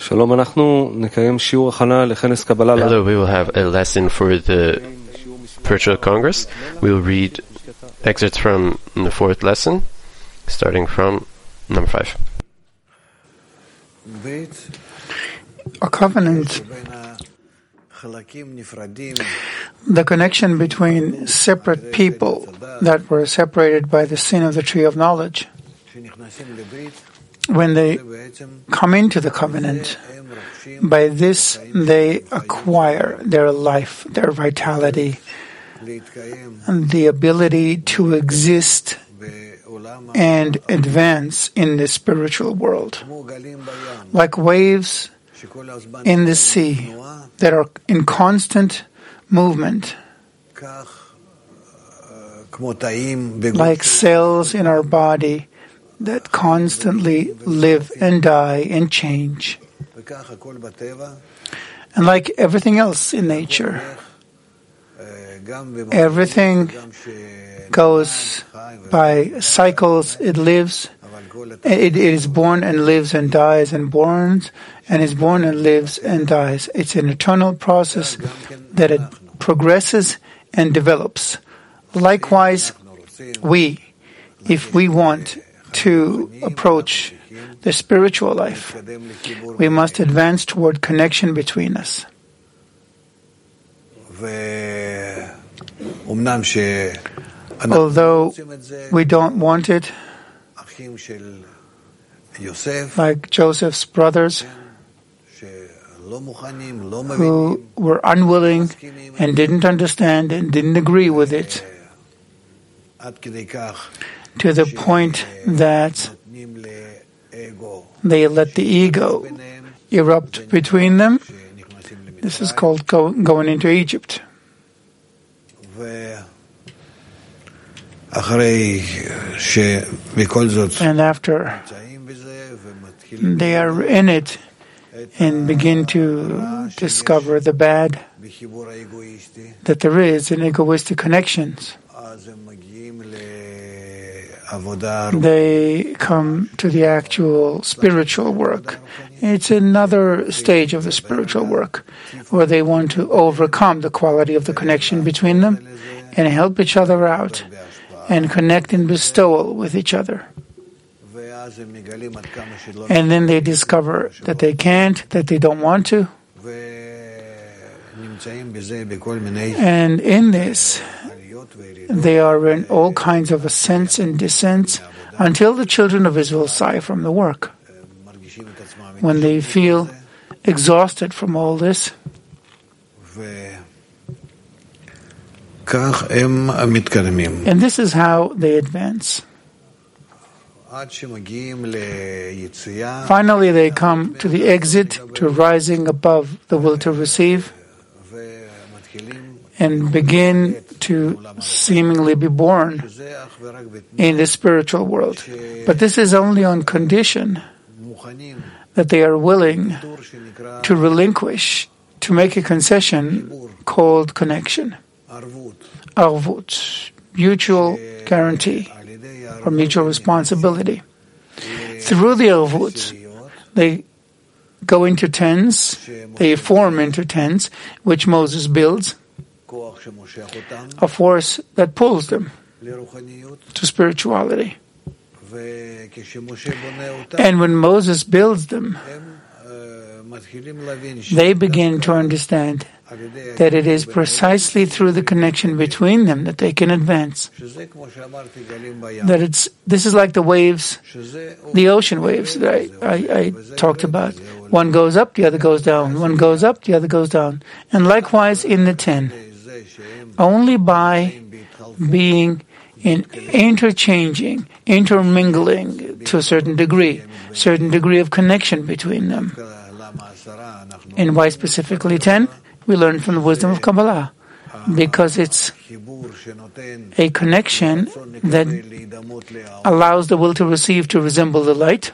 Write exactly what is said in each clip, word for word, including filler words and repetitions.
Hello, we will have a lesson for the Spiritual Congress. We will read excerpts from the fourth lesson, starting from number five. A covenant, the connection between separate people that were separated by the sin of the tree of knowledge. When they come into the covenant, by this they acquire their life, their vitality, and the ability to exist and advance in the spiritual world. Like waves in the sea that are in constant movement, like cells in our body that constantly live and die and change. And like everything else in nature, everything goes by cycles. It lives, it, it is born and lives and dies and borns and is born and lives and dies. It's an eternal process that it progresses and develops. Likewise, we, if we want to approach the spiritual life, we must advance toward connection between us. Although we don't want it, like Joseph's brothers, who were unwilling and didn't understand and didn't agree with it, to the point that they let the ego erupt between them. This is called go, going into Egypt. And after they are in it and begin to discover the bad that there is in egoistic connections, they come to the actual spiritual work. It's another stage of the spiritual work where they want to overcome the quality of the connection between them and help each other out and connect in bestowal with each other. And then they discover that they can't, that they don't want to. And in this, they are in all kinds of ascents and descents until the children of Israel sigh from the work. When they feel exhausted from all this, and this is how they advance. Finally, they come to the exit, to rising above the will to receive, and begin to seemingly be born in the spiritual world. But this is only on condition that they are willing to relinquish, to make a concession called connection. Arvut, mutual guarantee or mutual responsibility. Through the arvut, they go into tents, they form into tents, which Moses builds, a force that pulls them to spirituality. And when Moses builds them, they begin to understand that it is precisely through the connection between them that they can advance. That it's this is like the waves, the ocean waves that I, I, I talked about. One goes up, the other goes down. One goes up, the other goes down. And likewise in the ten. Only by being in interchanging, intermingling to a certain degree, certain degree of connection between them. And why specifically ten? We learn from the wisdom of Kabbalah, because it's a connection that allows the will to receive to resemble the light,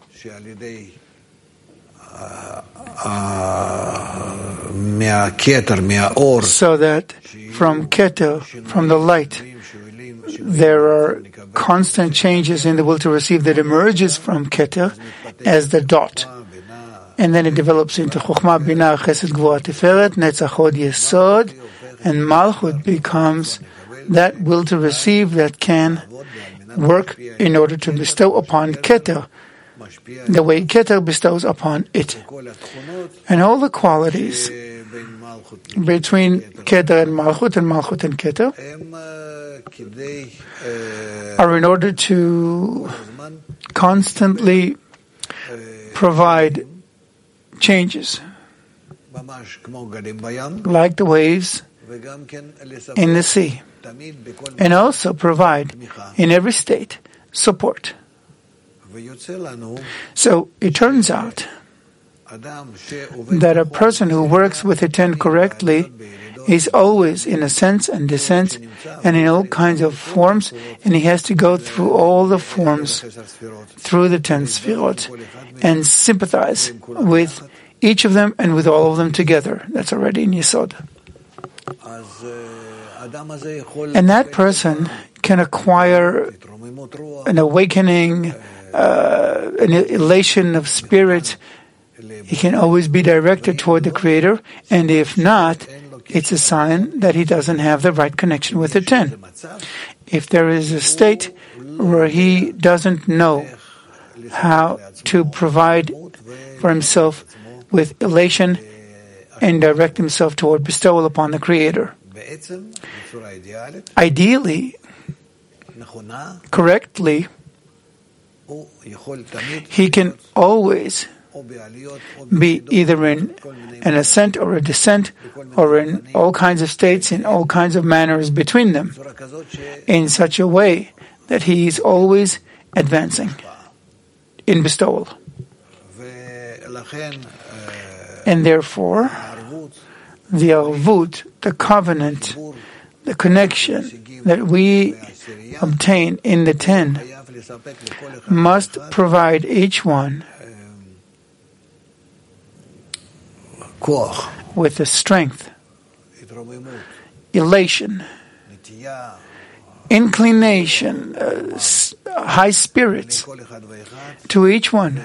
so that from Keter, from the light, there are constant changes in the will to receive that emerges from Keter as the dot, and then it develops into Chokhmah, Binah, Chesed, Gvura, Tiferet, Netzach, Hod, Yesod, and Malchut becomes that will to receive that can work in order to bestow upon Keter, the way Keter bestows upon it. And all the qualities between Keter and Malchut and Malchut and Keter are in order to constantly provide changes, like the waves in the sea, and also provide in every state support. So it turns out that a person who works with the ten correctly is always in ascents and descents and in all kinds of forms, and he has to go through all the forms through the ten sfirot and sympathize with each of them and with all of them together. That's already in Yesod. And that person can acquire an awakening, uh, an elation of spirit. He can always be directed toward the Creator, and if not, it's a sign that he doesn't have the right connection with the ten. If there is a state where he doesn't know how to provide for himself with elation and direct himself toward bestowal upon the Creator, ideally, correctly, he can always be either in an ascent or a descent, or in all kinds of states, in all kinds of manners between them, in such a way that he is always advancing in bestowal. And therefore, the arvut, the covenant, the connection that we obtain in the ten must provide each one with the strength, elation, inclination, uh, high spirits to each one,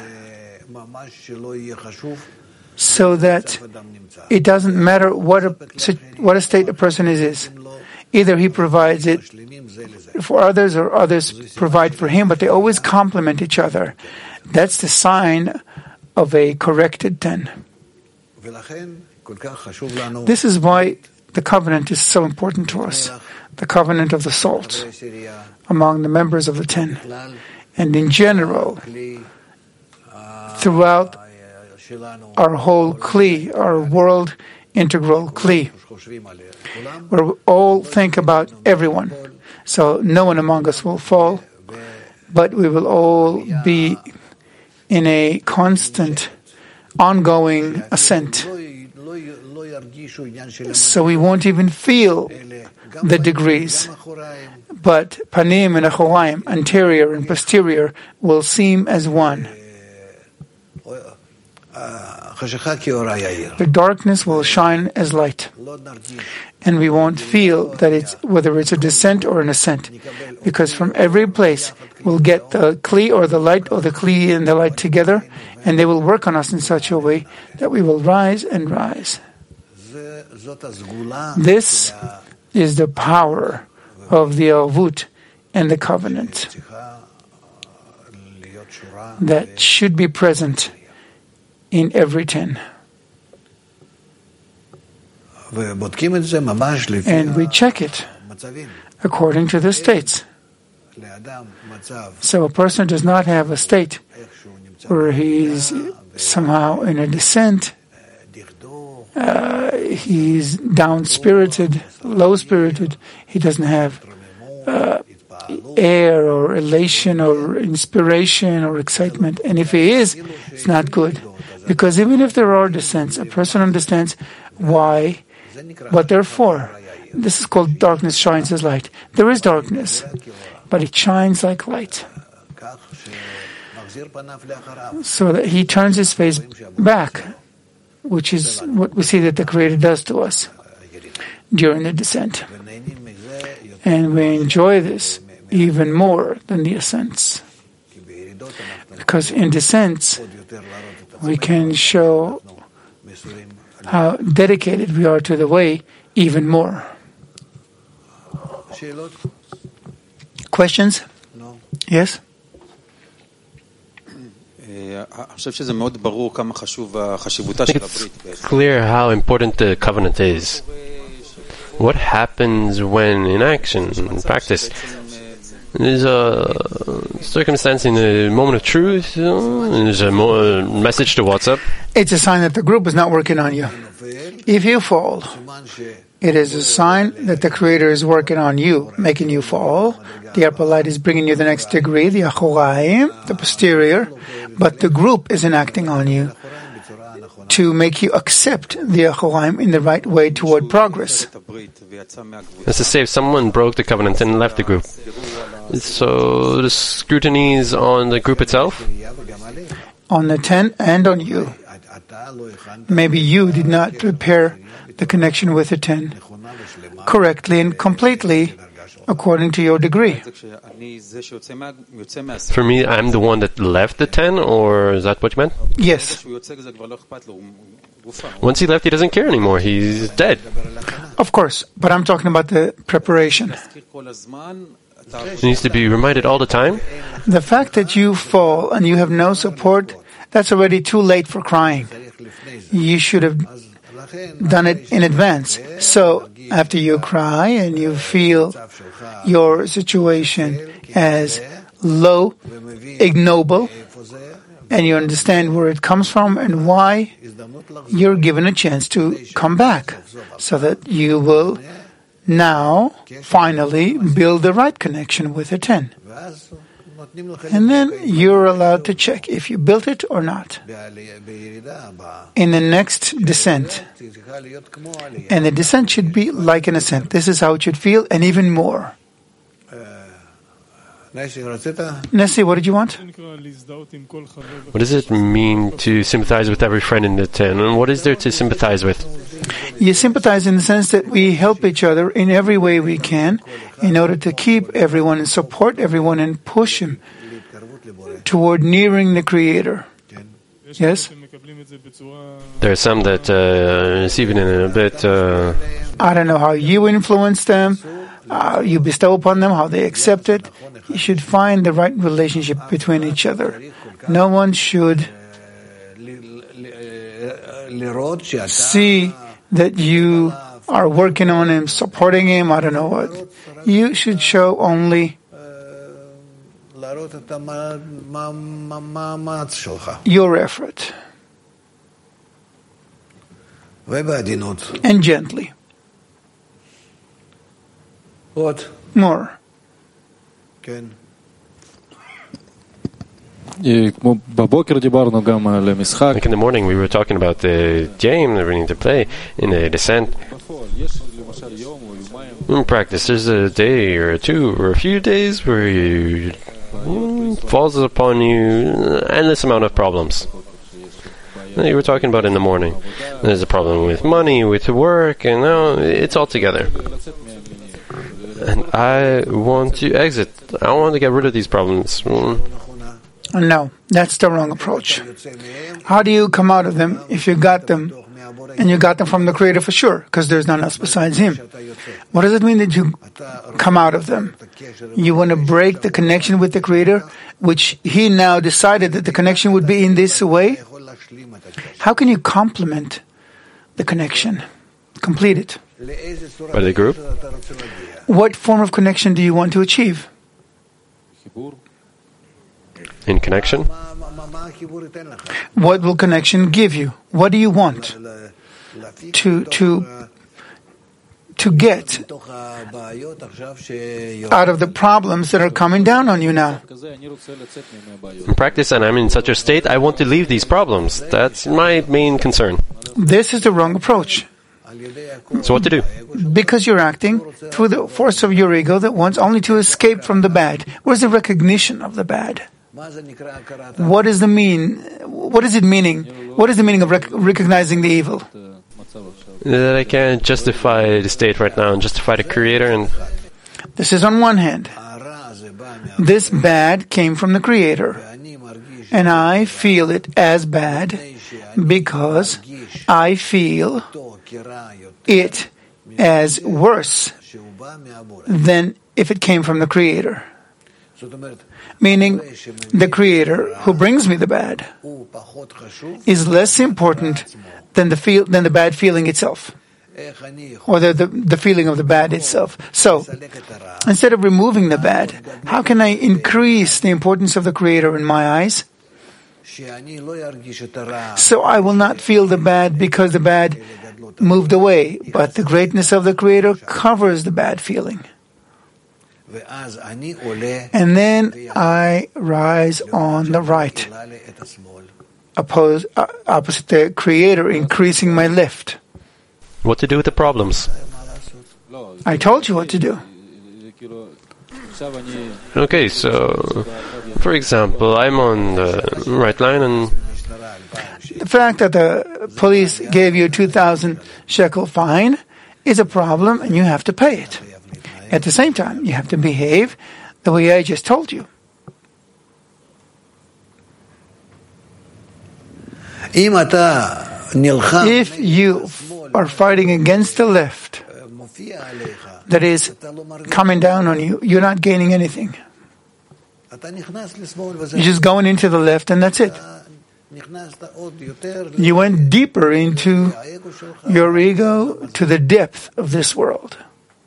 so that it doesn't matter what a, what a state a person is, is. Either he provides it for others or others provide for him, but they always complement each other. That's the sign of a corrected ten. This is why the covenant is so important to us, the covenant of the salt among the members of the ten, and in general, throughout our whole Kli, our world integral Kli, where we all think about everyone. So no one among us will fall, but we will all be in a constant, ongoing ascent. So we won't even feel the degrees. But panim and achoraim, anterior and posterior, will seem as one. The darkness will shine as light, and we won't feel that it's whether it's a descent or an ascent, because from every place we'll get the Kli or the light or the Kli and the light together, and they will work on us in such a way that we will rise and rise. This is the power of the arvut and the covenant that should be present in every ten. And we check it according to the states. So a person does not have a state where he's somehow in a descent, uh, he's down-spirited, low-spirited, he doesn't have uh, air or elation or inspiration or excitement. And if he is, it's not good. Because even if there are descents, a person understands why, what they're for. This is called darkness shines as light. There is darkness, but it shines like light. So that he turns his face back, which is what we see that the Creator does to us during the descent. And we enjoy this even more than the ascents. Because in descents, we can show how dedicated we are to the way even more. Questions? No. Yes? It's clear how important the covenant is. What happens when in action, in practice, there's a circumstance in a moment of truth, there's a mo- message to WhatsApp. It's a sign that the group is not working on you. If you fall, it is a sign that the Creator is working on you, making you fall. The upper light is bringing you the next degree, the achoraim, the posterior, but the group isn't acting on you to make you accept the achoraim in the right way toward progress. That's to say, if someone broke the covenant and left the group, so the scrutiny is on the group itself? On the ten and on you. Maybe you did not prepare the connection with the ten correctly and completely according to your degree. For me, I'm the one that left the ten, or is that what you meant? Yes. Once he left, he doesn't care anymore. He's dead. Of course, but I'm talking about the preparation. He needs to be reminded all the time. The fact that you fall and you have no support, that's already too late for crying. You should have done it in advance. So after you cry and you feel your situation as low, ignoble, and you understand where it comes from and why, you're given a chance to come back so that you will now finally build the right connection with a ten. And then you're allowed to check if you built it or not. In the next descent. And the descent should be like an ascent. This is how it should feel, and even more. Nessie, what did you want? What does it mean to sympathize with every friend in the ten? And what is there to sympathize with? You sympathize in the sense that we help each other in every way we can in order to keep everyone and support everyone and push him toward nearing the Creator. Yes? There are some that uh, receive it in a bit... Uh... I don't know how you influence them, uh, you bestow upon them, how they accept it. You should find the right relationship between each other. No one should see that you are working on him, supporting him, I don't know what. You should show only your effort. And gently. What? More. Like in the morning we were talking about the game that we need to play in the descent. In practice, there's a day or a two or a few days where you mm, falls upon you endless amount of problems. You were talking about in the morning. There's a problem with money, with work, and now it's all together. And I want to exit. I want to get rid of these problems. Mm. No, that's the wrong approach. How do you come out of them if you got them, and you got them from the Creator for sure, because there's none else besides Him? What does it mean that you come out of them? You want to break the connection with the Creator, which He now decided that the connection would be in this way? How can you complement the connection? Complete it. By the group? What form of connection do you want to achieve? In connection? What will connection give you? What do you want to to to get out of the problems that are coming down on you now? In practice, and I'm in such a state, I want to leave these problems. That's my main concern. This is the wrong approach. So what to do? Because you're acting through the force of your ego that wants only to escape from the bad. Where's the recognition of the bad? What is the mean? What is it meaning? What is the meaning of rec- recognizing the evil? That I can't justify the state right now and justify the Creator. And this is on one hand. This bad came from the Creator, and I feel it as bad because I feel it as worse than if it came from the Creator. Meaning, the Creator who brings me the bad is less important than the feel than the bad feeling itself, or the, the the feeling of the bad itself. So, instead of removing the bad, how can I increase the importance of the Creator in my eyes? So I will not feel the bad because the bad moved away, but the greatness of the Creator covers the bad feeling. And then I rise on the right, oppose, uh, opposite the Creator, increasing my lift. What to do with the problems? I told you what to do. Okay, so, for example, I'm on the right line, and the fact that the police gave you a two thousand shekel fine is a problem, and you have to pay it. At the same time, you have to behave the way I just told you. If you are fighting against the left, that is coming down on you, you're not gaining anything. You're just going into the left, and that's it. You went deeper into your ego, to the depth of this world.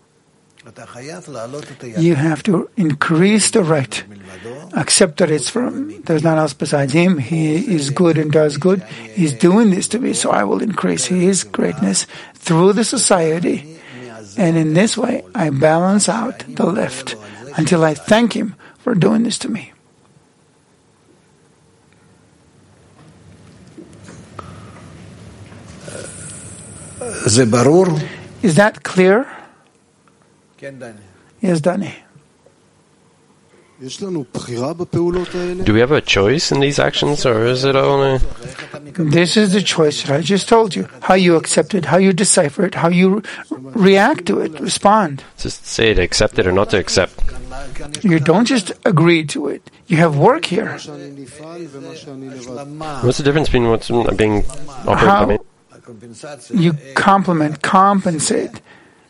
You have to increase the right. Accept that it's from, there's none else besides Him. He is good and does good. He's doing this to me, so I will increase His greatness through the society. And in this way, I balance out the left until I thank Him for doing this to me. Is that clear? Yes, Danny. do we have a choice in these actions, or is it only... This is the choice that I just told you. How you accept it, how you decipher it, how you re- react to it, respond. Just say to accept it or not to accept. You don't just agree to it. You have work here. What's the difference between what's being operated How by me? you complement, compensate.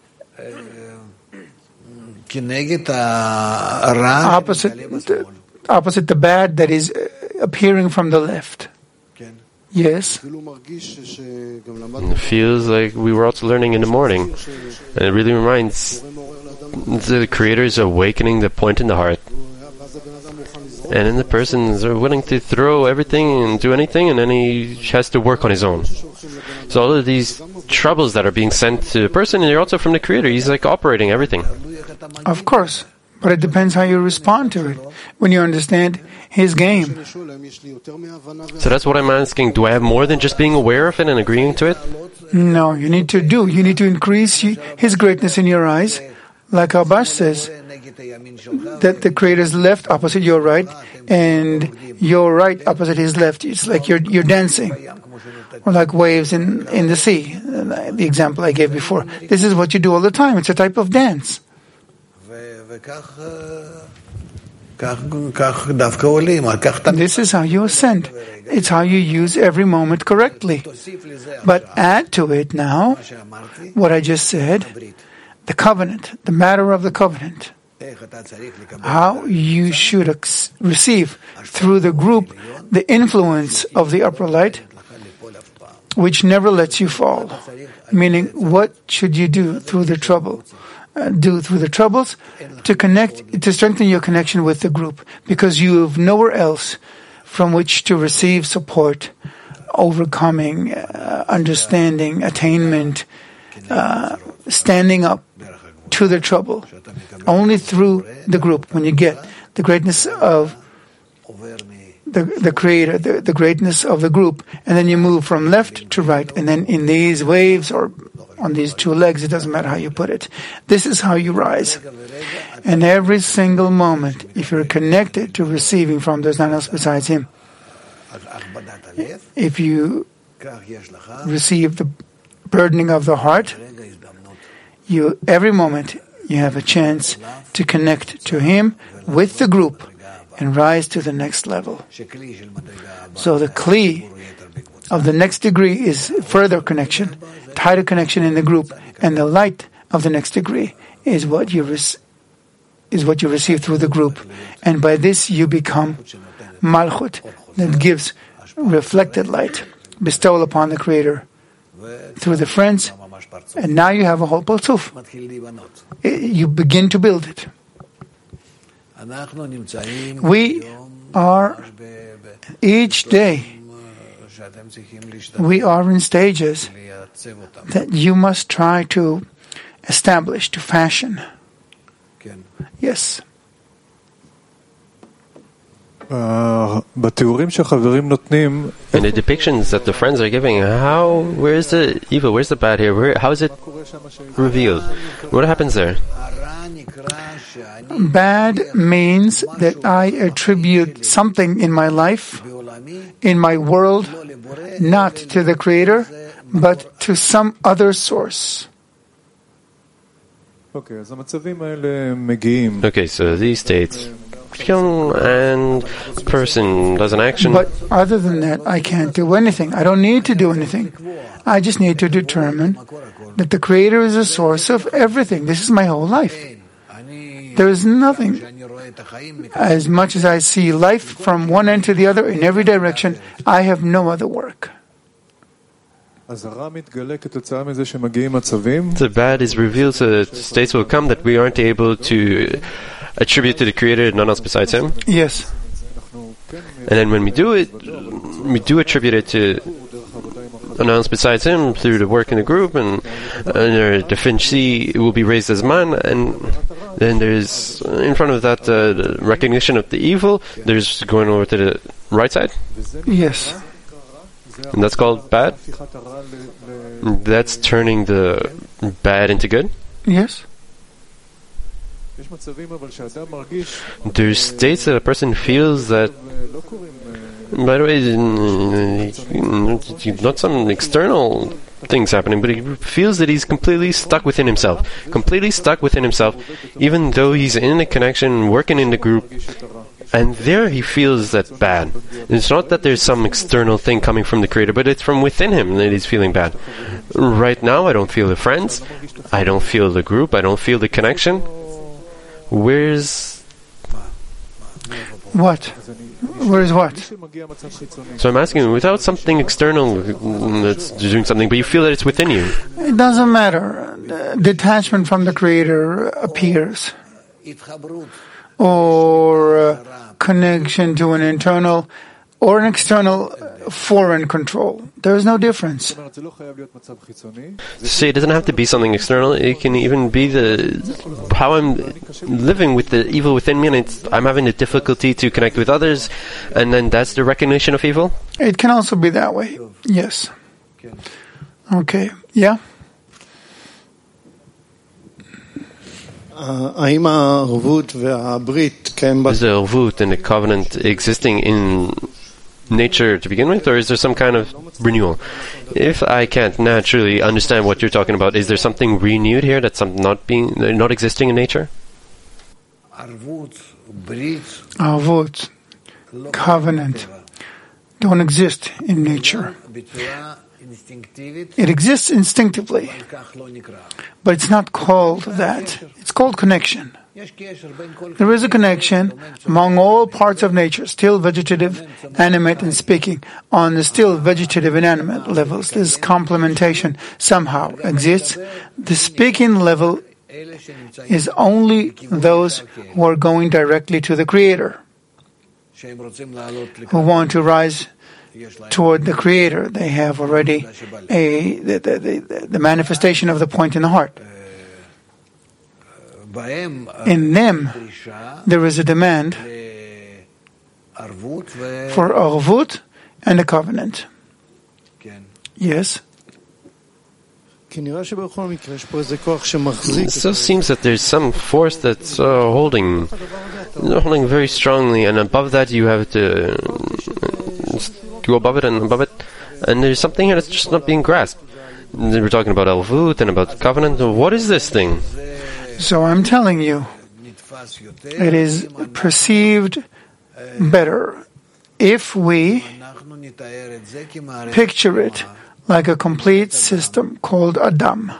Opposite the, opposite the bad that is appearing from the left. Yes. It feels like we were also learning in the morning. And it really reminds the Creator is awakening the point in the heart. And then the persons are willing to throw everything and do anything, and then he has to work on his own. So all of these troubles that are being sent to the person, and they're also from the Creator. He's like operating everything. Of course. But it depends how you respond to it. When you understand His game. So that's what I'm asking. Do I have more than just being aware of it and agreeing to it? No, you need to do. You need to increase His greatness in your eyes. Like Abash says, that the Creator's left opposite your right, and your right opposite His left. It's like you're you're dancing, or like waves in, in the sea. The example I gave before. This is what you do all the time. It's a type of dance. This is how you ascend. It's how you use every moment correctly. But add to it now what I just said, the covenant, the matter of the covenant. How you should ex- receive through the group the influence of the upper light, which never lets you fall. Meaning, what should you do through the trouble? Uh, do through the troubles to connect, to strengthen your connection with the group, because you have nowhere else from which to receive support, overcoming, uh, understanding, attainment, uh, standing up to the trouble. Only through the group, when you get the greatness of the the Creator, the, the greatness of the group, and then you move from left to right, and then in these waves or on these two legs, it doesn't matter how you put it. This is how you rise. And every single moment, if you're connected to receiving from, there's none else besides Him. If you receive the burdening of the heart, you every moment you have a chance to connect to Him with the group, and rise to the next level. So the kli of the next degree is further connection, tighter connection in the group, and the light of the next degree is what you res- is what you receive through the group, and by this you become malchut that gives reflected light, bestowal upon the Creator through the friends, and now you have a whole Partzuf. You begin to build it. We are each day. We are in stages that you must try to establish, to fashion. Yes. In the depictions that the friends are giving, how, where's the evil, where's the bad here, where, how is it revealed? What happens there? Bad means that I attribute something in my life, in my world, not to the Creator, but to some other source. Okay, so these states come and the person does an action. But other than that, I can't do anything. I don't need to do anything. I just need to determine that the Creator is the source of everything. This is my whole life. There is nothing. As much as I see life from one end to the other in every direction, I have no other work. The bad is revealed so that states will come that we aren't able to attribute to the Creator, none else besides Him. Yes. And then when we do it, we do attribute it to none else besides Him through the work in the group, and, and the finchi will be raised as man, and then there's, in front of that, uh, the recognition of the evil, there's going over to the right side. Yes. And that's called bad? That's turning the bad into good? Yes. There's states that a person feels that, by the way, not some external things happening, but he feels that he's completely stuck within himself. Completely stuck within himself, even though he's in a connection, working in the group. And there he feels that bad. It's not that there's some external thing coming from the Creator, but it's from within him that he's feeling bad. Right now, I don't feel the friends. I don't feel the group. I don't feel the connection. Where's... What? Where's what? So I'm asking you, without something external that's doing something, but you feel that it's within you. It doesn't matter. Detachment from the Creator appears. Or uh, connection to an internal or an external foreign control. There is no difference. See, it doesn't have to be something external. It can even be the how I'm living with the evil within me, and it's, I'm having a difficulty to connect with others, and then that's the recognition of evil? It can also be that way. Yes. Okay. Yeah? Is the Arvut and the covenant existing in nature to begin with, or is there some kind of renewal? If I can't naturally understand what you're talking about, is there something renewed here that's not being, not existing in nature? Arvut, covenant, don't exist in nature. It exists instinctively, but it's not called that. It's called connection. There is a connection among all parts of nature, still vegetative, animate, and speaking. On the still vegetative and animate levels, this complementation somehow exists. The speaking level is only those who are going directly to the Creator, who want to rise toward the Creator. They have already a the, the, the, the manifestation of the point in the heart. In them, there is a demand for Arvut and a covenant. Yes? It still seems that there's some force that's uh, holding, holding very strongly, and above that you have to go above it and above it, and there's something here that's just not being grasped. We're talking about Arvut and about covenant. What is this thing? So I'm telling you, it is perceived better if we picture it like a complete system called Adam.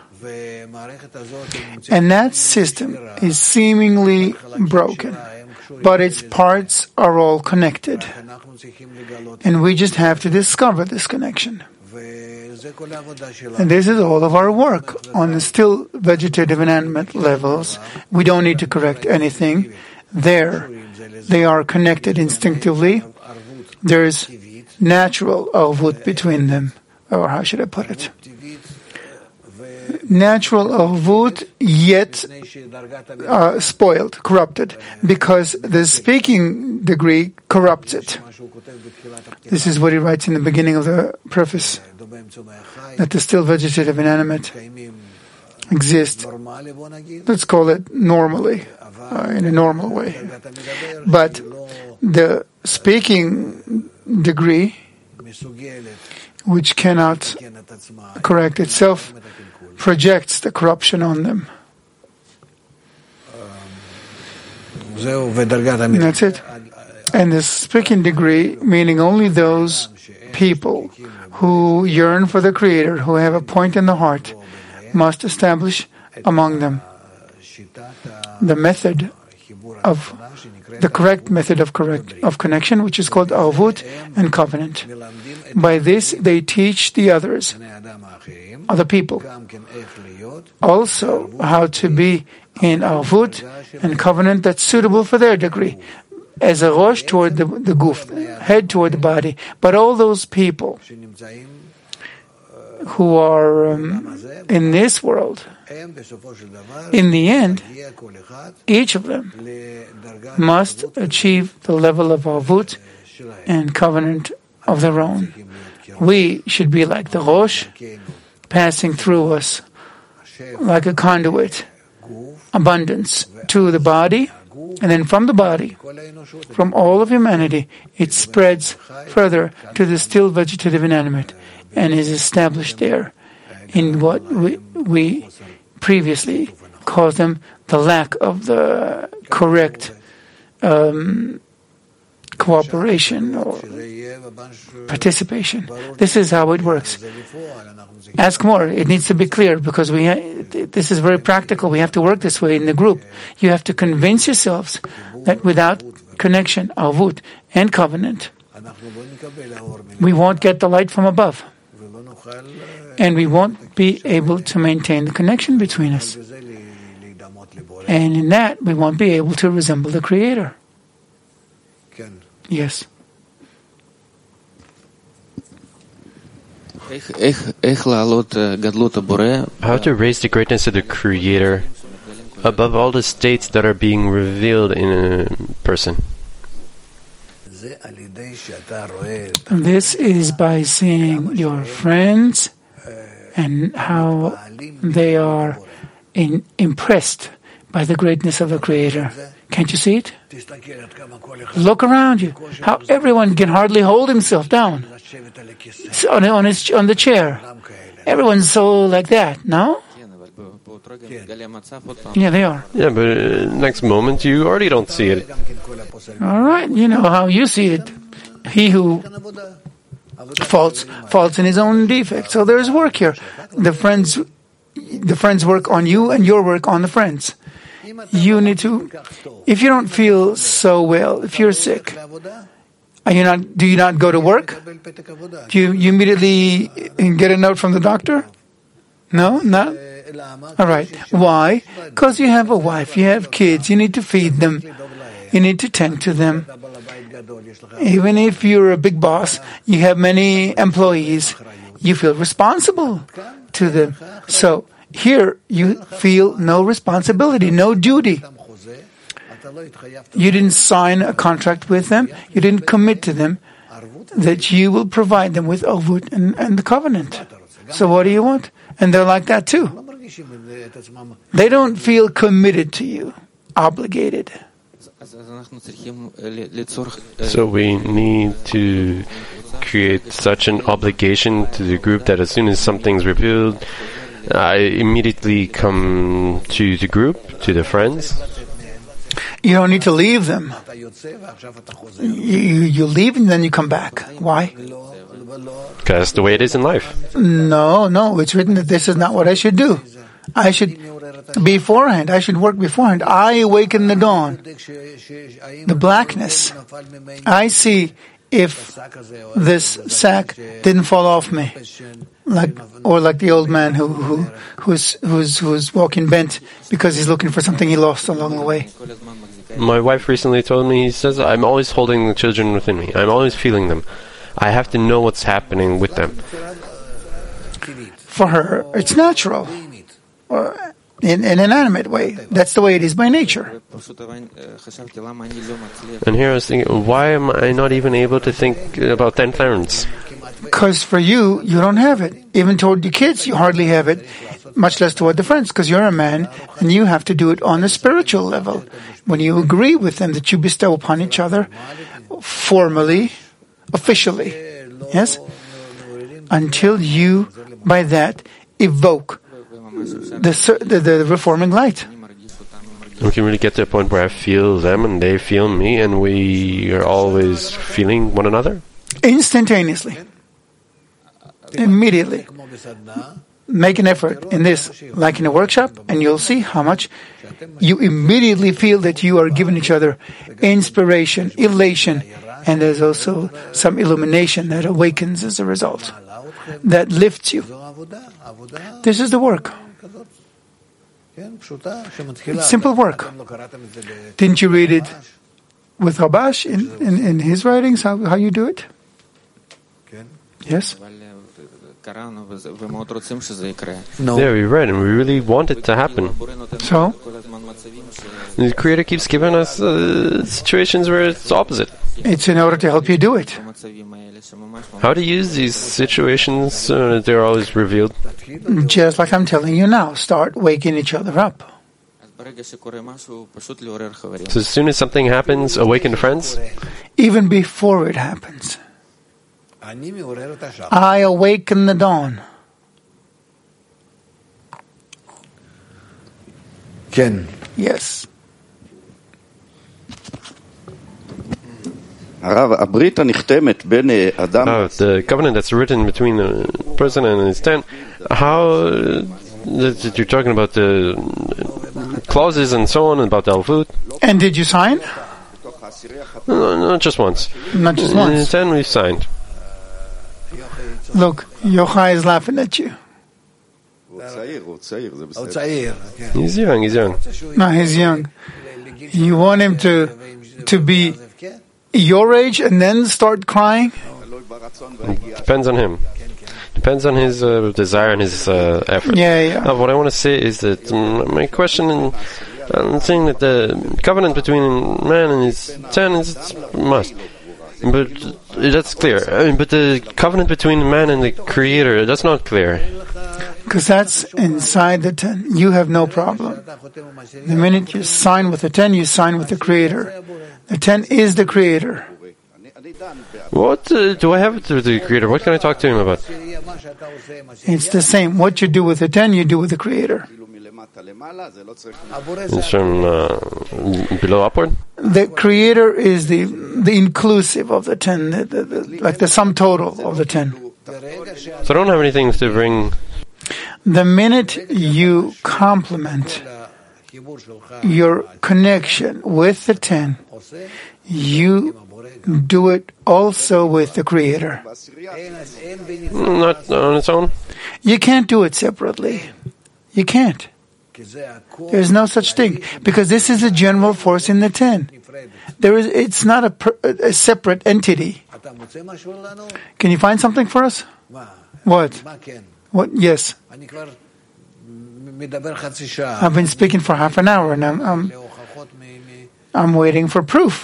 And that system is seemingly broken, but its parts are all connected. And we just have to discover this connection. And this is all of our work on the still vegetative and animate levels. We don't need to correct anything. There, they are connected instinctively. There is natural avut between them. Or how should I put it? Natural avut, yet uh, spoiled, corrupted, because the speaking degree corrupts it. This is what he writes in the beginning of the preface, that the still vegetative and animate exist. Let's call it normally, uh, in a normal way. But the speaking degree, which cannot correct itself, projects the corruption on them. And that's it. And the speaking degree, meaning only those people who yearn for the Creator, who have a point in the heart, must establish among them the method of the correct method of correct of connection, which is called avut and covenant. By this, they teach the others, other people, also how to be in avut and covenant that's suitable for their degree, as a rosh toward the, the guf, head toward the body. But all those people who are um, in this world, in the end, each of them must achieve the level of avut and covenant of their own. We should be like the rosh, passing through us like a conduit, abundance to the body, and then from the body, from all of humanity, it spreads further to the still vegetative inanimate and is established there in what we, we previously called them the lack of the correct um, cooperation or participation. This is how it works. Ask more. It needs to be clear because we ha- this is very practical. We have to work this way in the group. You have to convince yourselves that without connection, avut, and covenant, we won't get the light from above. And we won't be able to maintain the connection between us. And in that, we won't be able to resemble the Creator. Yes. How to raise the greatness of the Creator above all the states that are being revealed in a person. This is by seeing your friends and how they are in, impressed by the greatness of the Creator. Can't you see it? Look around you. How everyone can hardly hold himself down on, on, his, on the chair. Everyone's so like that, no? Yeah, they are. Yeah, but uh, next moment you already don't see it. All right, you know how you see it. He who faults faults in his own defect. So there's work here. The friends, the friends work on you, and your work on the friends. You need to. If you don't feel so well, if you're sick, are you not? Do you not go to work? Do you, you immediately get a note from the doctor? No, not. All right. Why? Because you have a wife, you have kids, you need to feed them, you need to tend to them. Even if you're a big boss, you have many employees, you feel responsible to them. So here you feel no responsibility, no duty. You didn't sign a contract with them, you didn't commit to them that you will provide them with avut and, and the covenant. So what do you want? And they're like that too. They don't feel committed to you, obligated. So we need to create such an obligation to the group that as soon as something's revealed, I immediately come to the group, to the friends. You don't need to leave them. You, you leave and then you come back. Why? Because the way it is in life. No, no. It's written that this is not what I should do. I should, beforehand, I should work beforehand. I awaken the dawn, the blackness. I see if this sack didn't fall off me, like or like the old man who who who's who's who's walking bent because he's looking for something he lost along the way. My wife recently told me, he says, I'm always holding the children within me. I'm always feeling them. I have to know what's happening with them. For her, it's natural. Or in, in an animate way. That's the way it is by nature. And here I was thinking, why am I not even able to think about ten Clarence? Because for you, you don't have it. Even toward your kids, you hardly have it, much less toward the friends, because you're a man, and you have to do it on a spiritual level. When you agree with them that you bestow upon each other, formally, officially, yes? Until you, by that, evoke the, the, the reforming light. We can really get to a point where I feel them and they feel me, and we are always feeling one another? Instantaneously. Immediately. Make an effort in this, like in a workshop, and you'll see how much you immediately feel that you are giving each other inspiration, elation, and there's also some illumination that awakens as a result, that lifts you. This is the work. It's simple work. Didn't you read it with Rabash in, in, in his writings, how, how you do it? Yes? No. Yeah, we read and we really want it to happen. So? The Creator keeps giving us uh, situations where it's opposite. It's in order to help you do it. How to use these situations, uh, they're always revealed. Just like I'm telling you now, start waking each other up. So as soon as something happens, awaken the friends? Even before it happens. I awaken the dawn. Ken. Yes. Oh, the covenant that's written between the person and his tent, how uh, that you're talking about the clauses and so on about the Alvut. And did you sign? No, not just once. Not just once. In the ten we signed. Look, Yochai is laughing at you. He's young, he's young. No, he's young. You want him to to be your age and then start crying? Depends on him. Depends on his uh, desire and his uh, effort. Yeah, yeah. Uh, what I want to say is that um, my question, in, I'm saying that the covenant between man and his ten is a must. But uh, that's clear. I mean, but the covenant between man and the Creator, that's not clear. Because that's inside the ten. You have no problem. The minute you sign with the ten, you sign with the Creator. The ten is the Creator. What uh, do I have to the Creator? What can I talk to him about? It's the same. What you do with the ten, you do with the Creator. It's from uh, below upward? The Creator is the the inclusive of the ten, the, the, the, like the sum total of the ten. So I don't have anything to bring. The minute you complement your connection with the ten, you do it also with the Creator. Not on its own? You can't do it separately. You can't. There's no such thing, because this is a general force in the ten. There is. It's not a, per, a separate entity. Can you find something for us? What? What? Yes. I've been speaking for half an hour, and I'm I'm, I'm waiting for proof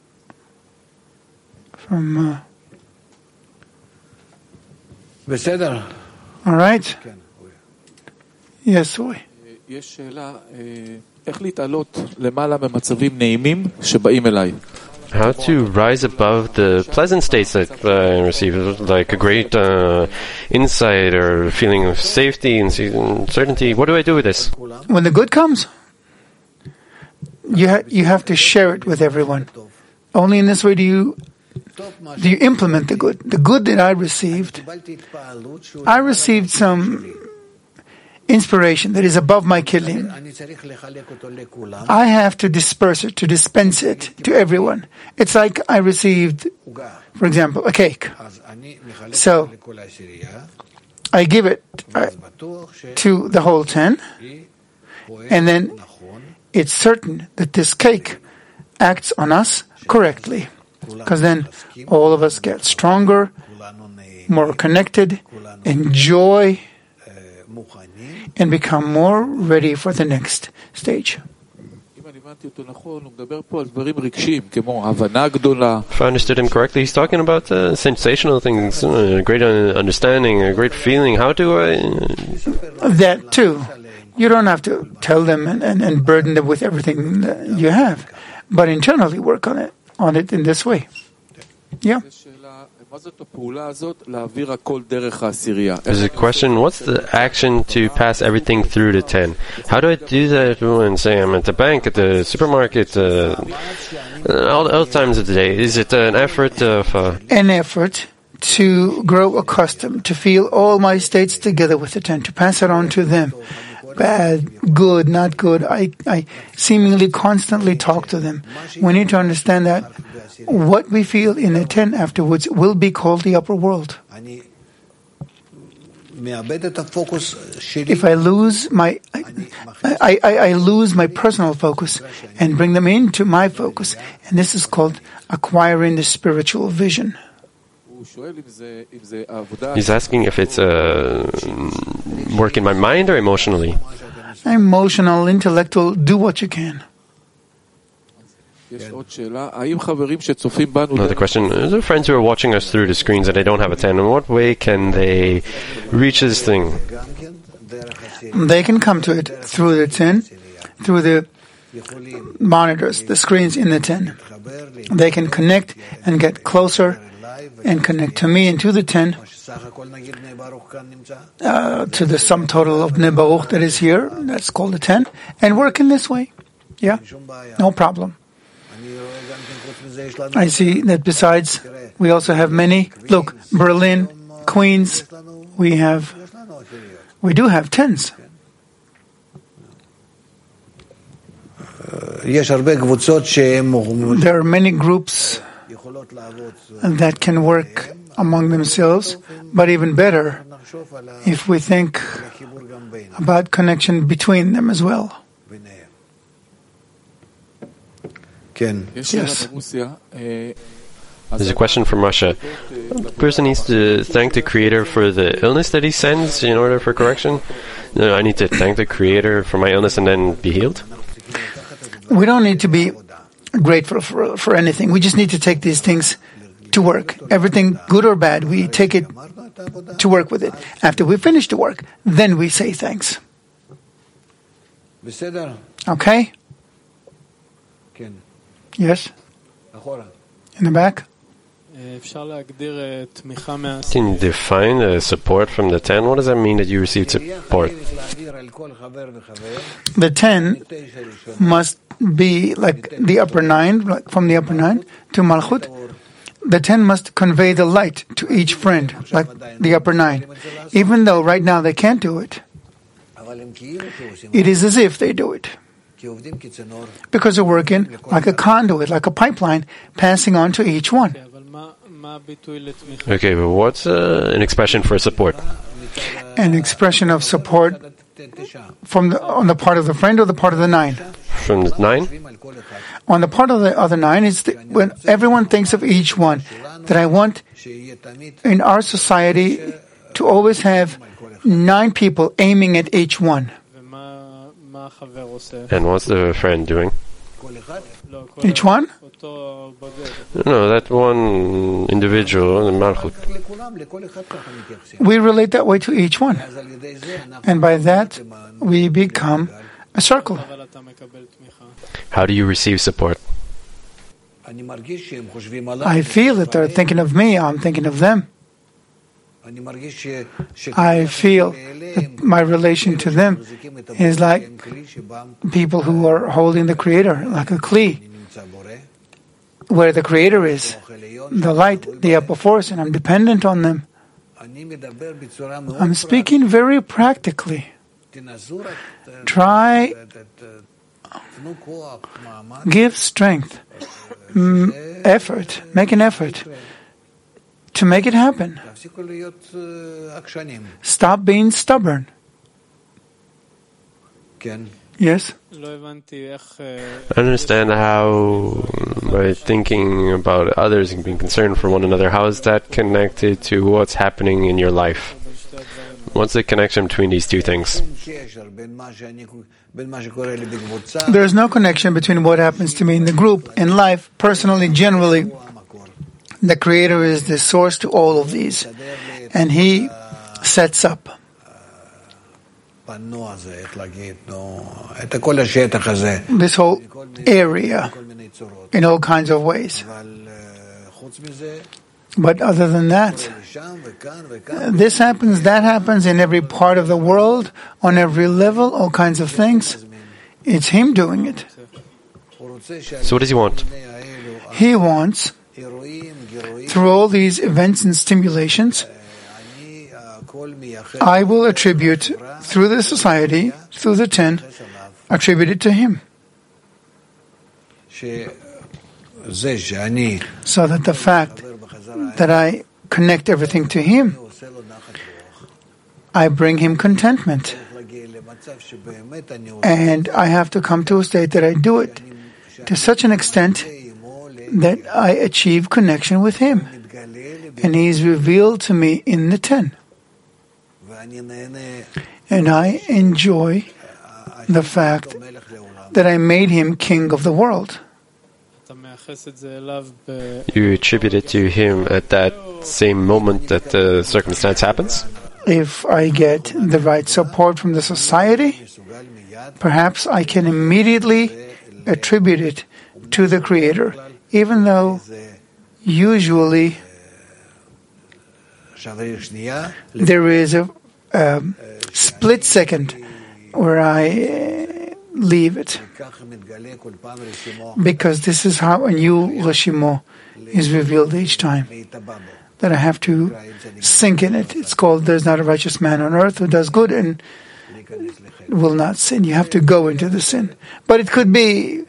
from. Uh, all right. Yes, we. יש שאלה, איך להתעלות למעלה במצבים נעימים שבאים אליי. How to rise above the pleasant states that I receive, like a great uh, insight or feeling of safety and certainty. What do I do with this? When the good comes, you ha- you have to share it with everyone. Only in this way do you do you implement the good. The good that I received, I received some inspiration that is above my kelim. I have to disperse it, to dispense it to everyone. It's like I received, for example, a cake. So I give it uh, to the whole ten, and then it's certain that this cake acts on us correctly, because then all of us get stronger, more connected, enjoy, and become more ready for the next stage. If I understood him correctly, he's talking about uh, sensational things, uh, great uh, understanding, a great feeling. How do I... That too. You don't have to tell them and, and, and burden them with everything that you have, but internally work on it, on it in this way. Yeah. There's a question, what's the action to pass everything through the ten? How do I do that when, say, I'm at the bank, at the supermarket, uh, all, all times of the day? Is it an effort of... Uh, an effort to grow accustomed, to feel all my states together with the ten, to pass it on to them. Bad, good, not good. I, I seemingly constantly talk to them. We need to understand that what we feel in the ten afterwards will be called the upper world. If I lose my, I, I, I, I lose my personal focus and bring them into my focus, and this is called acquiring the spiritual vision. He's asking if it's uh, work in my mind or emotionally. Emotional, intellectual, do what you can. Another question, are there friends who are watching us through the screens and they don't have a ten? In what way can they reach this thing? They can come to it through the ten, through the monitors, the screens in the ten. They can connect and get closer and connect to me and to the ten, uh, to the sum total of Bnei Baruch that is here, that's called the ten, and work in this way. Yeah, no problem. I see that besides, we also have many, look, Berlin, Queens, we have, we do have tens. There are many groups that can work among themselves, but even better if we think about connection between them as well. Yes. There's a question from Russia. The person needs to thank the Creator for the illness that he sends in order for correction. No, I need to thank the Creator for my illness and then be healed. We don't need to be grateful for, for anything. We just need to take these things to work. Everything, good or bad, we take it to work with it. After we finish the work, then we say thanks. Okay? Yes? In the back? Can you define uh, support from the ten? What does that mean that you received support? The ten must be like the upper nine, like from the upper nine to Malchut. The ten must convey the light to each friend, like the upper nine. Even though right now they can't do it, it is as if they do it. Because they're working like a conduit, like a pipeline, passing on to each one. Okay, but what's uh, an expression for support? An expression of support from the, on the part of the friend or the part of the nine? From the nine? On the part of the other nine, it's the, when everyone thinks of each one, that I want in our society to always have nine people aiming at each one. And what's the friend doing? Each one? No, that one individual, the Malchut. We relate that way to each one. And by that, we become a circle. How do you receive support? I feel that they're thinking of me, I'm thinking of them. I feel that my relation to them is like people who are holding the Creator, like a Kli, where the Creator is, the light, the upper force, and I'm dependent on them. I'm speaking very practically. Try, give strength, m- effort, make an effort to make it happen. Stop being stubborn. Yes? I understand how, by thinking about others and being concerned for one another, how is that connected to what's happening in your life? What's the connection between these two things? There is no connection between what happens to me in the group, in life, personally, generally. The Creator is the source to all of these, and He sets up this whole area in all kinds of ways. But other than that, this happens, that happens in every part of the world, on every level, all kinds of things. It's Him doing it. So what does He want? He wants, through all these events and stimulations, I will attribute through the society, through the ten, attribute it to Him. So that the fact that I connect everything to Him, I bring Him contentment. And I have to come to a state that I do it to such an extent that I achieve connection with Him. And He is revealed to me in the ten. And I enjoy the fact that I made Him King of the world. You attribute it to Him at that same moment that the circumstance happens? If I get the right support from the society, perhaps I can immediately attribute it to the Creator, even though usually there is a um, split second where I uh, leave it, because this is how a new Reshimo is revealed each time, that I have to sink in it. It's called, there's not a righteous man on earth who does good and will not sin. You have to go into the sin. But it could be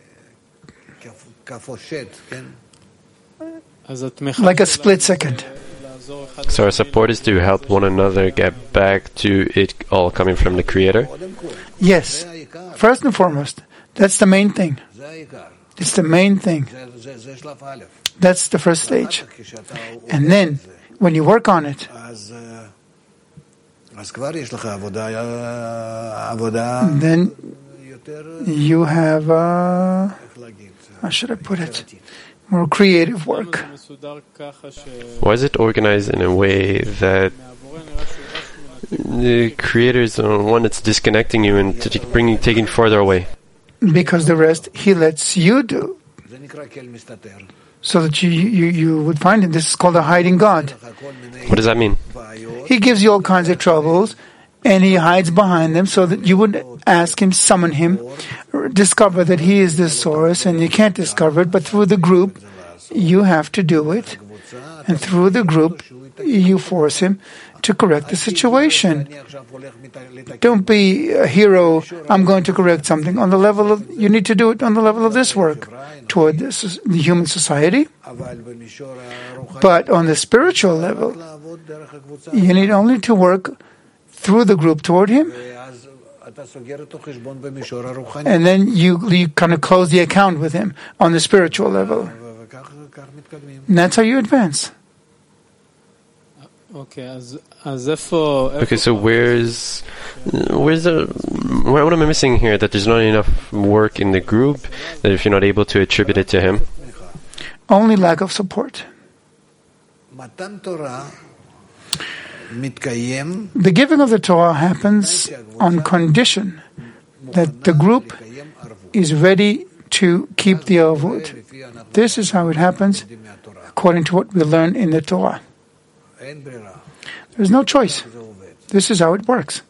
like a split second. So our support is to help one another get back to it all coming from the Creator? Yes. First and foremost, that's the main thing. It's the main thing. That's the first stage. And then, when you work on it, then you have, uh, how should I put it, more creative work. Why is it organized in a way that the Creator is the one that's disconnecting you and t- bringing, taking further away? Because the rest He lets you do, so that you, you, you would find Him. This is called a hiding God. What does that mean? He gives you all kinds of troubles, and He hides behind them so that you would ask Him, summon Him, discover that He is the source, and you can't discover it, but through the group, you have to do it. And through the group, you force Him to correct the situation. Don't be a hero, I'm going to correct something. On the level of, you need to do it on the level of this work toward this, the human society. But on the spiritual level, you need only to work through the group toward Him. And then you, you kind of close the account with Him on the spiritual level. And that's how you advance. Okay, so where's where's the what am I missing here? That there's not enough work in the group, that if you're not able to attribute it to Him? Only lack of support. The giving of the Torah happens on condition that the group is ready to keep the avot. This is how it happens according to what we learn in the Torah. There's no choice. This is how it works.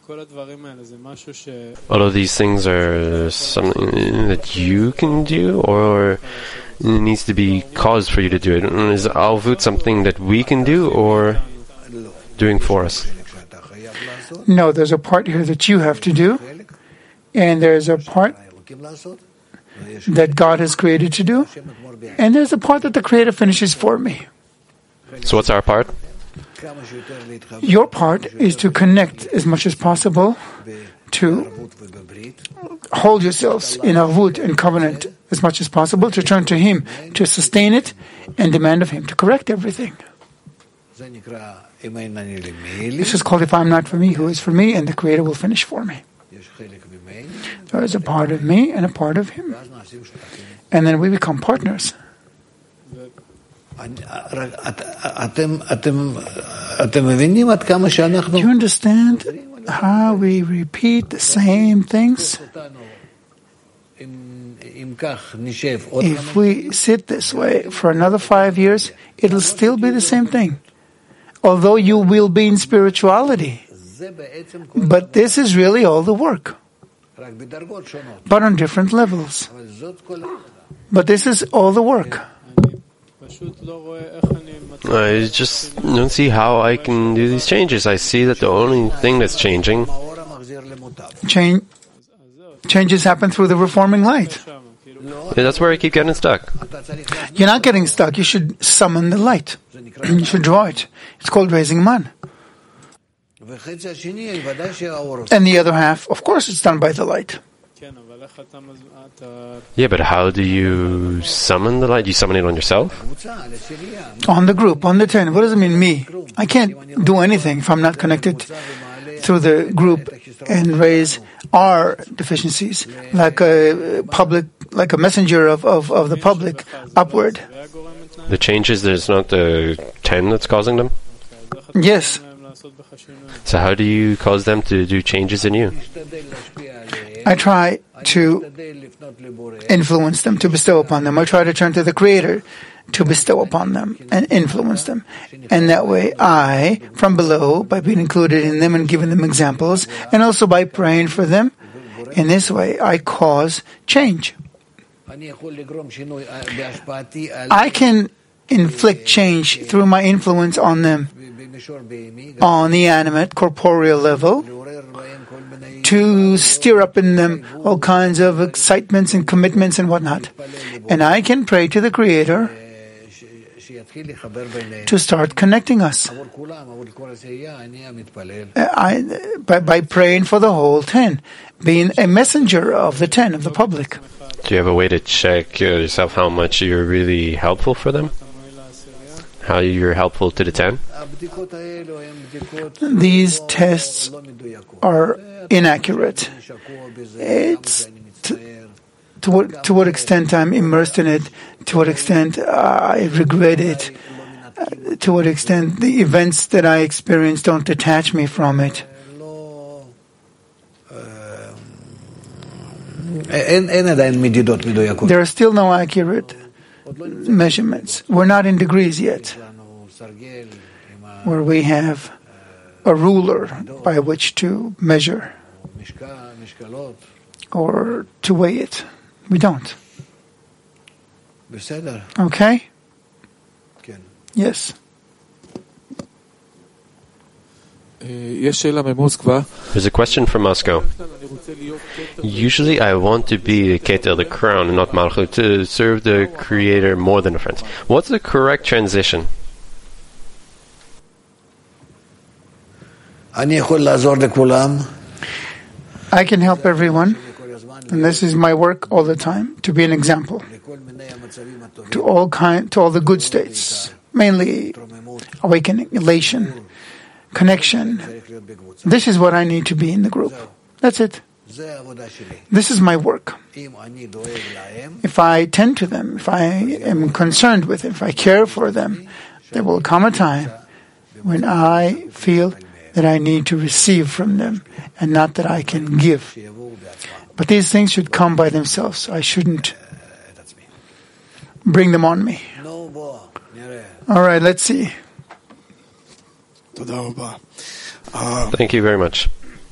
All of these things are something that you can do, or it needs to be caused for you to do it? Is Alvut something that we can do, or doing for us? No, there's a part here that you have to do, and there's a part that God has created to do, and there's a part that the Creator finishes for me. So what's our part? Your part is to connect as much as possible, to hold yourselves in Arvut and covenant as much as possible, to turn to Him, to sustain it, and demand of Him to correct everything. This is called If I'm Not For Me, Who Is For Me, and the Creator will finish for me. There is a part of me and a part of Him. And then we become partners. Do you understand how we repeat the same things? If we sit this way for another five years, it'll still be the same thing. Although you will be in spirituality. But this is really all the work. But on different levels. But this is all the work. I just don't see how I can do these changes. I see that the only thing that's changing... Change, changes happen through the reforming light. Yeah, that's where I keep getting stuck. You're not getting stuck. You should summon the light. You should draw it. It's called raising man. And the other half, of course, it's done by the light. Yeah, but how do you summon the light? Do you summon it on yourself? On the group, on the ten. What does it mean, me? I can't do anything if I'm not connected through the group and raise our deficiencies like a public, like a messenger of, of, of the public upward. The changes, there's not the ten that's causing them? Yes. So how do you cause them to do changes in you? I try to influence them, to bestow upon them. I try to turn to the Creator to bestow upon them and influence them. And that way I, from below, by being included in them and giving them examples, and also by praying for them, in this way I cause change. I can inflict change through my influence on them, on the animate, corporeal level, to stir up in them all kinds of excitements and commitments and whatnot. And I can pray to the Creator to start connecting us. I, by, by praying for the whole ten, being a messenger of the ten, of the public. Do you have a way to check yourself how much you're really helpful for them? How you're helpful to the ten? These tests are inaccurate. It's to, to what to what extent I'm immersed in it, to what extent I regret it, uh, to what extent the events that I experience don't detach me from it. There are still no accurate measurements. We're not in degrees yet, where we have a ruler by which to measure or to weigh it. We don't. Okay? Yes. There's a question from Moscow. Usually I want to be the Keter, the crown, and not Malchut, to serve the Creator more than a friend. What's the correct transition? I can help everyone, and this is my work all the time, to be an example to all kind, to all the good states, mainly awakening, elation, connection. This is what I need to be in the group. That's it. This is my work. If I tend to them, if I am concerned with them, if I care for them, there will come a time when I feel that I need to receive from them and not that I can give. But these things should come by themselves. So I shouldn't bring them on me. All right, let's see. Thank you very much.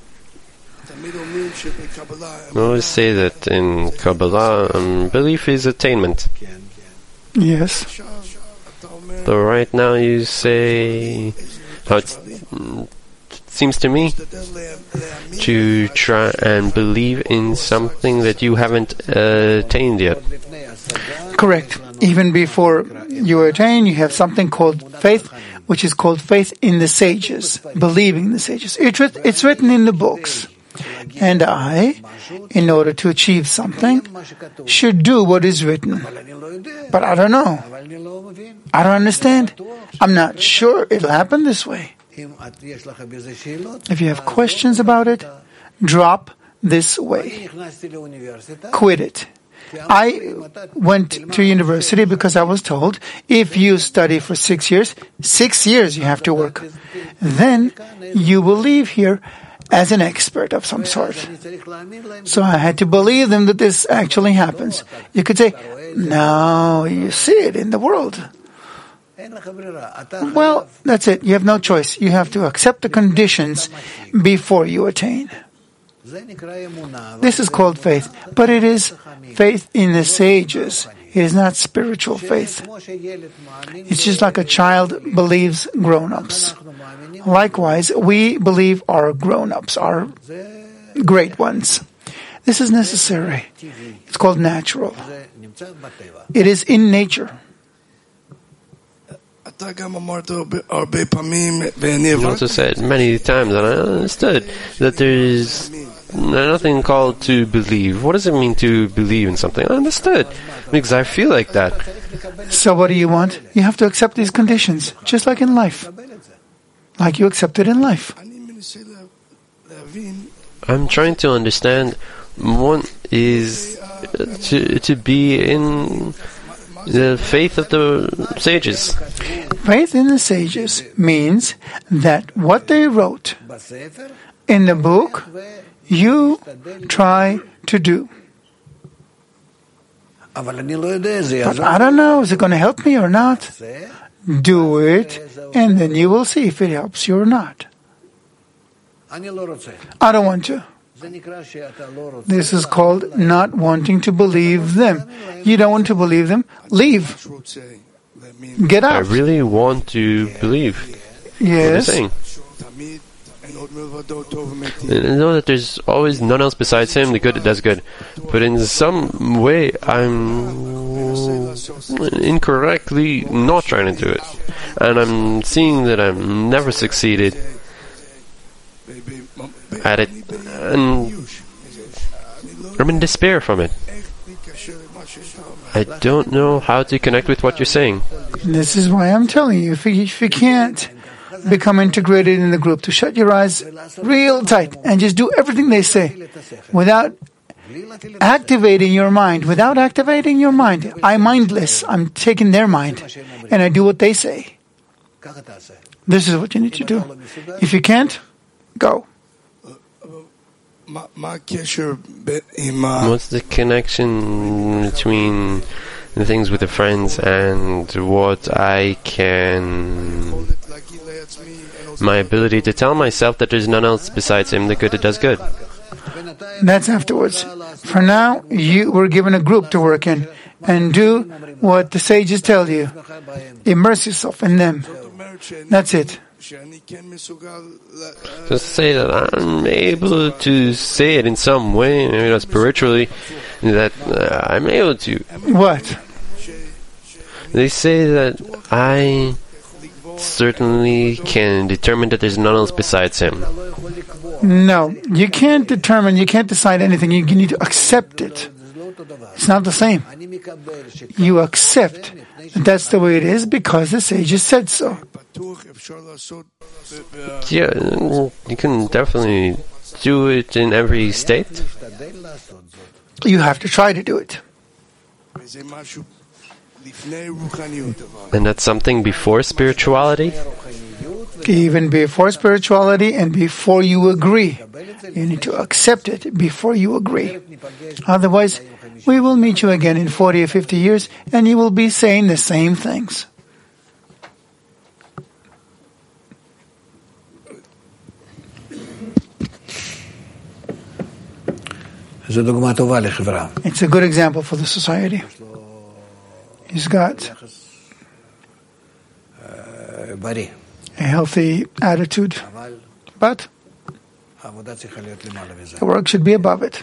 I always say that in Kabbalah, um, belief is attainment. Yes. So right now you say how it seems to me to try and believe in something that you haven't uh, attained yet. Correct. Even before you attain, you have something called faith, which is called faith in the sages, believing in the sages. It's, writ- it's written in the books. And I, in order to achieve something, should do what is written. But I don't know. I don't understand. I'm not sure it'll happen this way. If you have questions about it, drop this way. Quit it. I went to university because I was told, if you study for six years, six years you have to work. Then you will leave here as an expert of some sort. So I had to believe them that this actually happens. You could say, no, you see it in the world. Well, that's it. You have no choice. You have to accept the conditions before you attain. This is called faith, but it is faith in the sages. It is not spiritual faith. It's just like a child believes grown-ups. Likewise, we believe our grown-ups, our great ones. This is necessary. It's called natural. It is in nature. You also said many times, and I understood, that there is nothing called to believe. What does it mean to believe in something? I understood, because I feel like that. So what do you want? You have to accept these conditions, just like in life. Like you accepted in life. I'm trying to understand. One is to, to be in the faith of the sages. Faith in the sages means that what they wrote in the book, you try to do. But I don't know, is it going to help me or not? Do it, and then you will see if it helps you or not. I don't want to. This is called not wanting to believe them. You don't want to believe them? Leave. Get out. I really want to believe yes. what they're saying. I know that there's always none else besides him, the good that does good. But in some way, I'm incorrectly not trying to do it. And I'm seeing that I've never succeeded at it. And I'm in despair from it. I don't know how to connect with what you're saying. This is why I'm telling you, if you, if you can't become integrated in the group, to shut your eyes real tight and just do everything they say without activating your mind. Without activating your mind, I'm mindless. I'm taking their mind and I do what they say. This is what you need to do. If you can't, go. What's the connection between the things with the friends and what I can... my ability to tell myself that there's none else besides him, the good that does good? That's afterwards. For now, you were given a group to work in and do what the sages tell you. Immerse yourself in them. That's it. Just say that I'm able to say it in some way, maybe not spiritually, that uh, I'm able to. What? They say that I certainly can determine that there's none else besides him. No, you can't determine, you can't decide anything. You need to accept it. It's not the same. You accept that that's the way it is because the sages said so. Yeah, you can definitely do it in every state. You have to try to do it. And that's something before spirituality? Even before spirituality and before you agree. You need to accept it before you agree. Otherwise, we will meet you again in forty or fifty years and you will be saying the same things. It's a good example for the society. He's got a healthy attitude, but the work should be above it.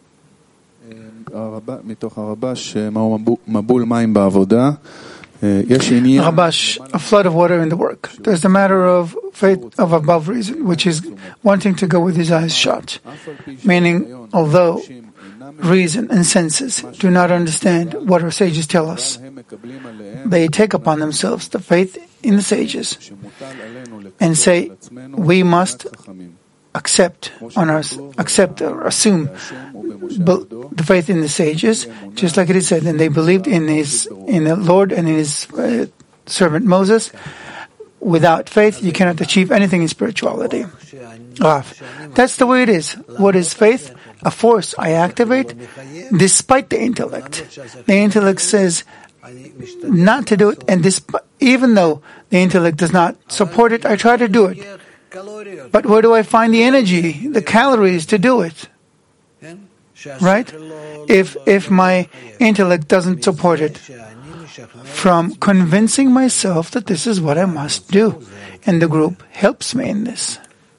Rabash, a flood of water in the work. There's the matter of faith of above reason, which is wanting to go with his eyes shut. Meaning, although reason and senses do not understand what our sages tell us, they take upon themselves the faith in the sages and say, we must accept on us, accept or assume the faith in the sages, just like it is said, and they believed in his, in the Lord and in his uh, servant Moses. Without faith, you cannot achieve anything in spirituality. Rav, that's the way it is. What is faith? A force I activate despite the intellect. The intellect says not to do it, and despite, even though the intellect does not support it, I try to do it. But where do I find the energy, the calories to do it? Right? If if my intellect doesn't support it, from convincing myself that this is what I must do, and the group helps me in this.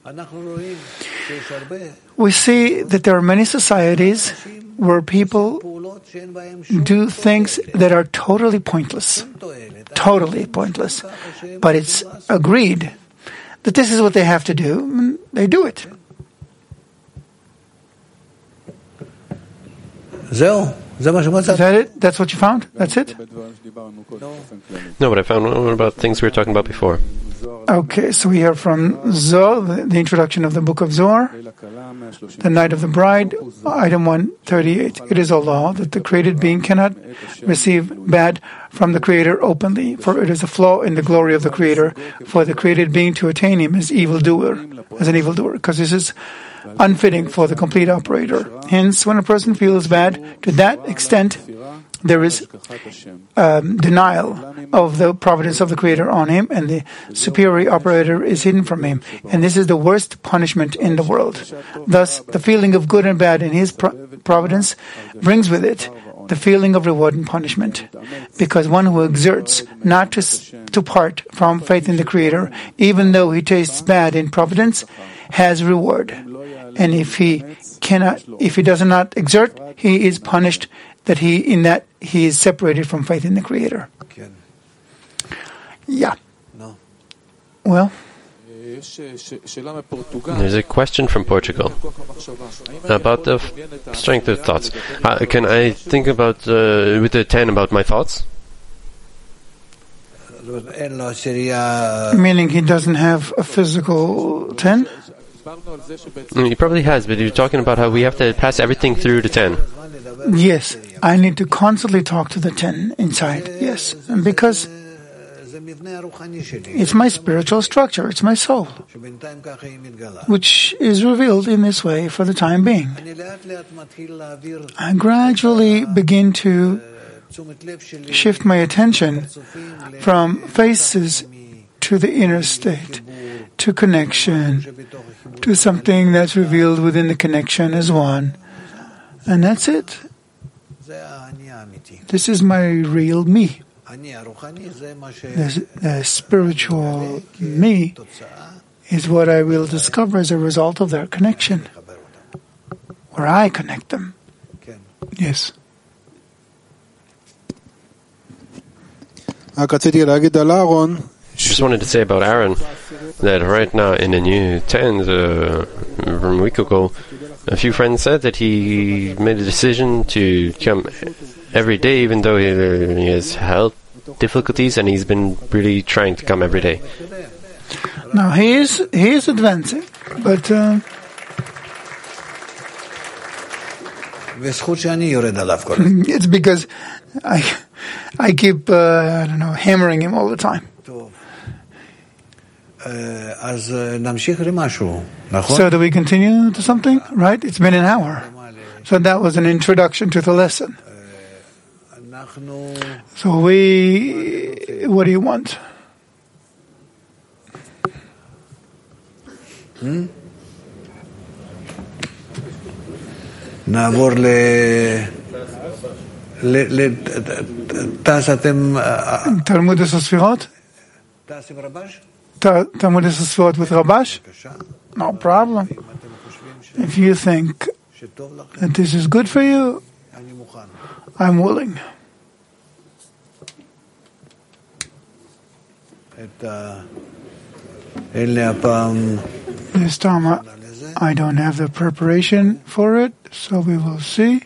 We see that there are many societies where people do things that are totally pointless. Totally pointless. But it's agreed that this is what they have to do, and they do it. Is that it? That's what you found? That's it? No, but I found one about things we were talking about before. Okay, so we hear from Zohar, the, the introduction of the book of Zohar, the night of the bride, item one thirty-eight. It is a law that the created being cannot receive bad from the Creator openly, for it is a flaw in the glory of the Creator for the created being to attain Him as evildoer, as an evildoer, because this is unfitting for the complete operator. Hence, when a person feels bad, to that extent, there is um, denial of the providence of the Creator on him, and the superior operator is hidden from him. And this is the worst punishment in the world. Thus, the feeling of good and bad in His pro- providence brings with it the feeling of reward and punishment. Because one who exerts not to, to part from faith in the Creator, even though he tastes bad in providence, has reward. And if he cannot, if he does not exert, he is punished that he, in that he is separated from faith in the Creator. Yeah. No. Well, there's a question from Portugal about the f- strength of thoughts. Uh, can I think about, uh, with the ten, about my thoughts? meaning he doesn't have a physical ten? Mm, he probably has, but you're talking about how we have to pass everything through the ten. Yes, I need to constantly talk to the ten inside. Yes, and because it's my spiritual structure, it's my soul, which is revealed in this way for the time being. I gradually begin to shift my attention from faces to the inner state, to connection, to something that's revealed within the connection as one. And that's it. This is my real me. The, the spiritual me is what I will discover as a result of their connection, where I connect them. Yes. Just wanted to say about Aaron that right now in the new tent, uh, from a week ago, a few friends said that he made a decision to come every day, even though he, uh, he has health difficulties, and he's been really trying to come every day. Now he is he is advancing, but uh, it's because I I keep uh, I don't know hammering him all the time. So do we continue to something? Right? It's been an hour. So that was an introduction to the lesson. So we, what do you want? Hmm? נעבור ל... תעש אתם... תלמוד הספירות? תעש עם רבש? תלמוד הספירות with רבש? No problem. If you think that this is good for you, I'm willing. This time I, I don't have the preparation for it, so we will see.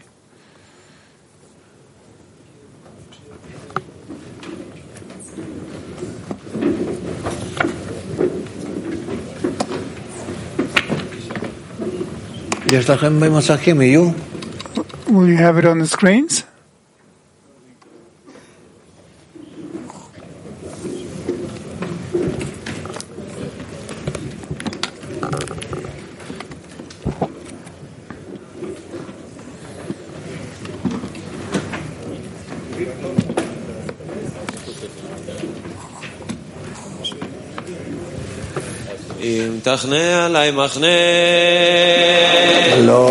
יש לכם במסכים, יהיו? Will you have it on the screens? אם תחנה עלי מחנה לא